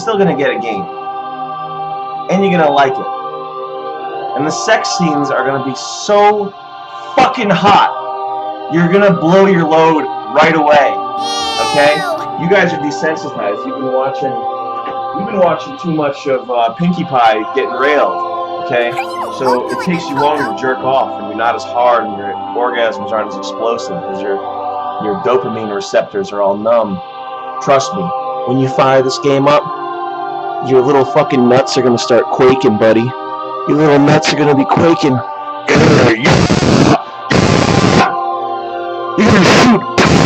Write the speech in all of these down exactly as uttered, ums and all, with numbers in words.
still gonna get a game. And you're gonna like it. And the sex scenes are gonna be so fucking hot. You're gonna blow your load right away. Okay? You guys are desensitized. You've been watching you've been watching too much of uh, Pinkie Pie getting railed. Okay? So it takes you longer to jerk off, and you're not as hard, and your orgasms aren't as explosive because your your dopamine receptors are all numb. Trust me, when you fire this game up, your little fucking nuts are gonna start quaking, buddy. Your little nuts are gonna be quaking. You're gonna shoot.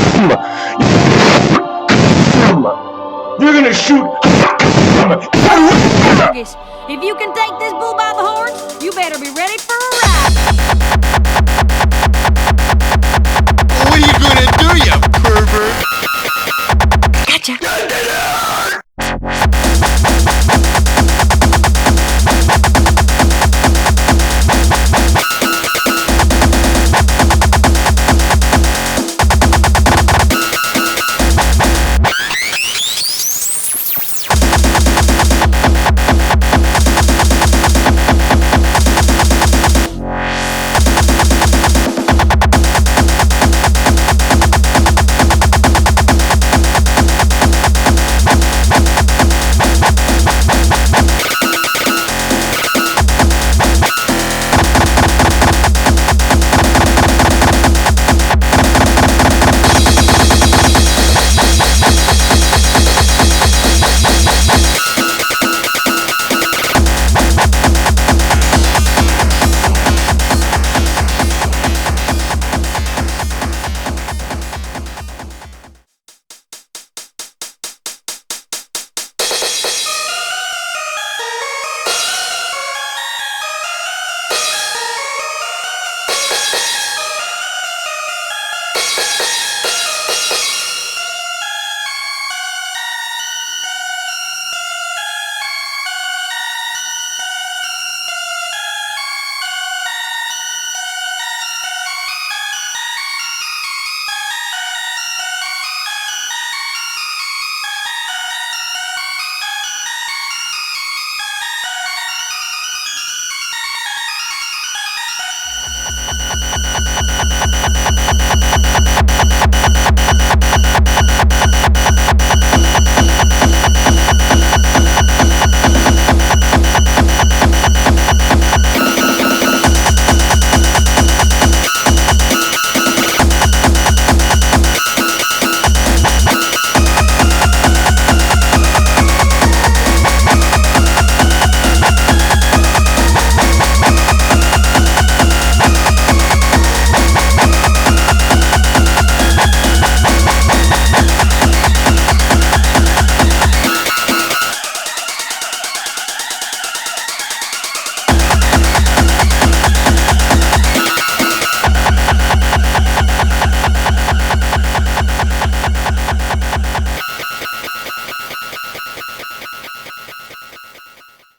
You're gonna shoot. If you can take this bull by the horns, you better be ready for a ride. What are you gonna do, you pervert? Gotcha.